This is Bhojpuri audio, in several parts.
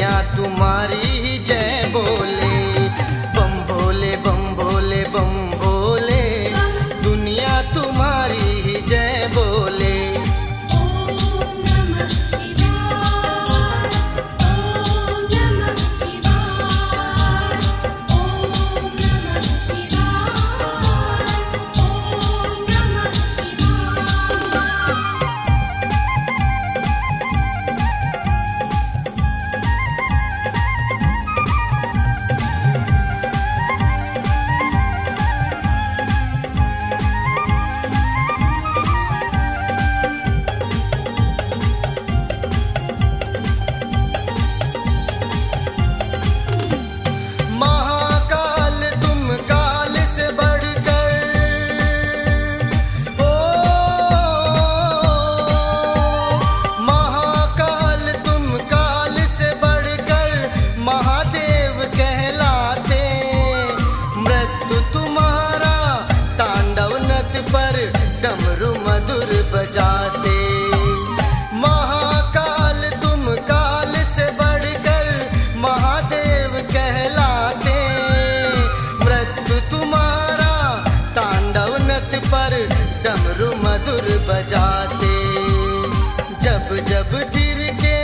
दुनिया तुम्हारी ही जय बोले। बम भोले बम भोले बम भोले, दुनिया तुम्हारी ही जय बोले। डमरू मधुर बजाते, महाकाल तुम काल से बढ़कर महादेव कहलाते। मृत्यु तुम्हारा तांडव नृत्य पर डमरू मधुर बजाते। जब जब थिरके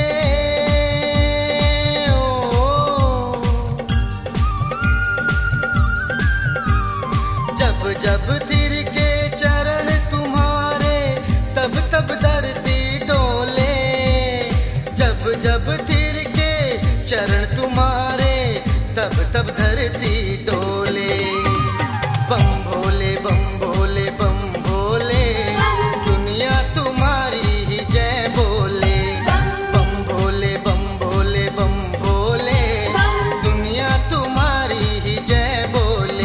जब जब तिरके चरण तुम्हारे, तब तब धरती डोले। जब जब तिरके चरण तुम्हारे, तब तब धरती डोले। बम भोले बम भोले बम भोले, दुनिया तुम्हारी ही जय बोले। बम भोले बम भोले बम भोले, दुनिया तुम्हारी ही जय बोले।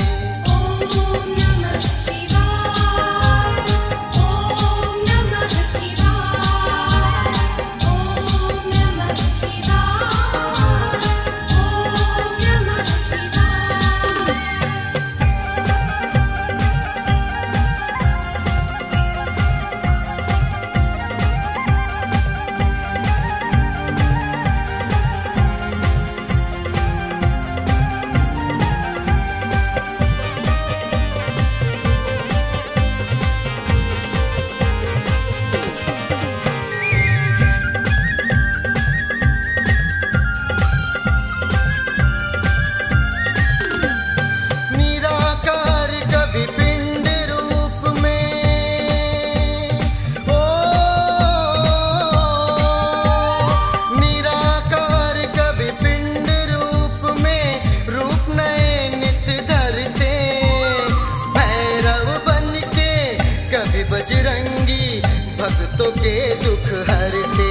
बजरंगी भक्तों के दुख हरते,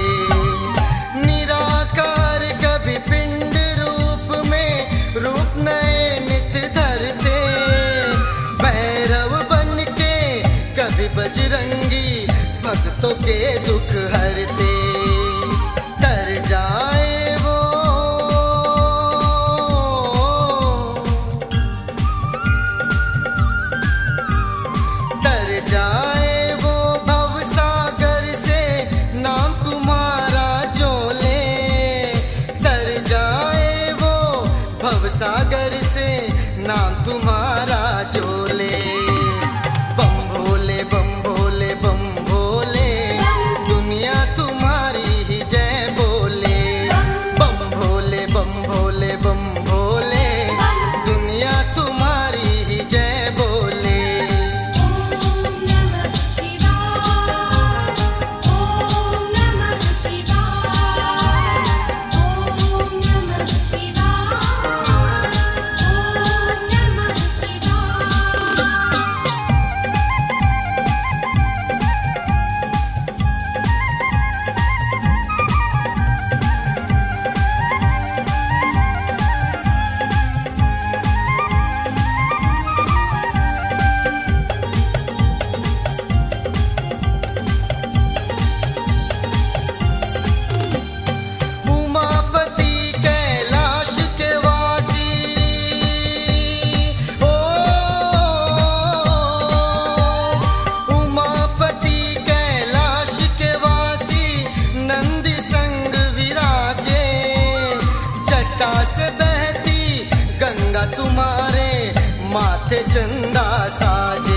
निराकार कभी पिंड रूप में रूप नए नित्य धरते। भैरव बन के कभी बजरंगी भक्तों के दुख हरते। तर जाए वो तर जाए सागर से नाम तुम्हारा जोले। बम भोले बम भोले बम भोले, दुनिया तुम्हारी ही जय बोले। बम भोले बम भोले बम भोले, दुनिया तुम्हारी ही जय बोले। से बहती गंगा तुम्हारे माथे चंदा साजे।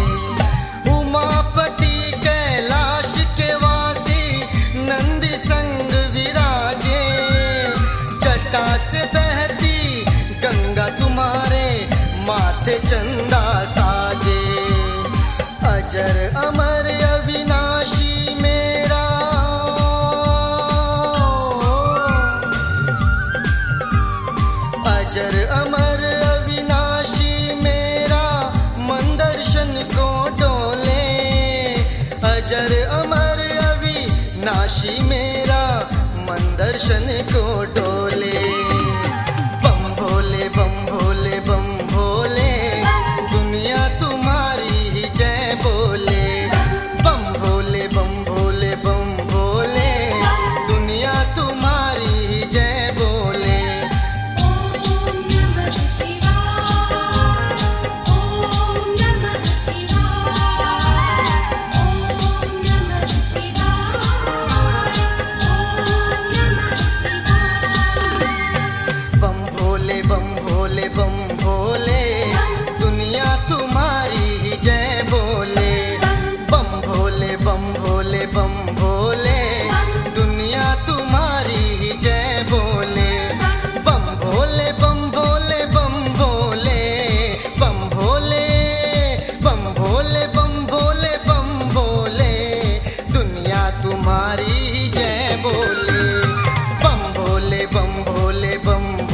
उमापति कैलाश के वासी नंदी संग विराजे। जटा से बहती गंगा तुम्हारे माथे चंदा साजे। अजर अमर अविनाशी मेरा, अजर अमर अविनाशी मेरा मन दर्शन को डोले। अजर अमर अविनाशी मेरा मन दर्शन को डोले। बम भोले बम भोले बम भोले दुनिया तुम्हारी ही जय बोले। बम भोले बम भोले बम भोले दुनिया तुम्हारी ही जय बोले। ओम नमः शिवाय, ओम नमः शिवाय, ओम नमः शिवाय, ओम नमः शिवाय। बम भोले बम भोले बम भोले दुनिया तुम्हारी ही जय बोले। बम भोले बम भोले बम भोले दुनिया तुम्हारी ही जय बोले। बम भोले बम भोले बम भोले बम भोले बम भोले बम भोले बम भोले दुनिया तुम्हारी ही जय बोले। बम भोले बम भोले बम